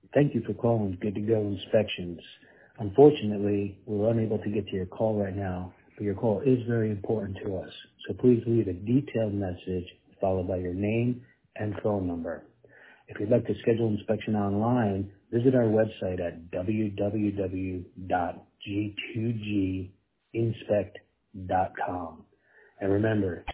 Thank you for calling Good to Go Inspections. Unfortunately, we're unable to get to your call right now, but your call is very important to us. So please leave a detailed message followed by your name and phone number. If you'd like to schedule inspection online, visit our website at www.g2ginspect.com. And remember,